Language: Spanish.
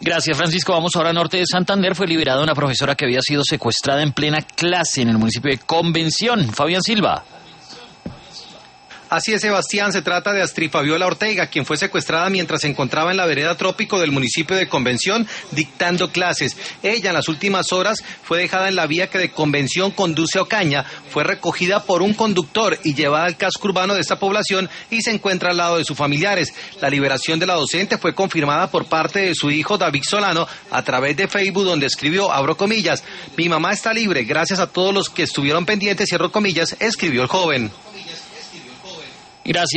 Gracias, Francisco. Vamos ahora al norte de Santander. Fue liberada una profesora que había sido secuestrada en plena clase en el municipio de Convención. Fabián Silva. Así es, Sebastián, se trata de Astrid Fabiola Ortega, quien fue secuestrada mientras se encontraba en la vereda Trópico del municipio de Convención dictando clases. Ella en las últimas horas fue dejada en la vía que de Convención conduce a Ocaña, fue recogida por un conductor y llevada al casco urbano de esta población y se encuentra al lado de sus familiares. La liberación de la docente fue confirmada por parte de su hijo David Solano a través de Facebook, donde escribió, abro comillas, mi mamá está libre, gracias a todos los que estuvieron pendientes, cierro comillas, escribió el joven. Gracias.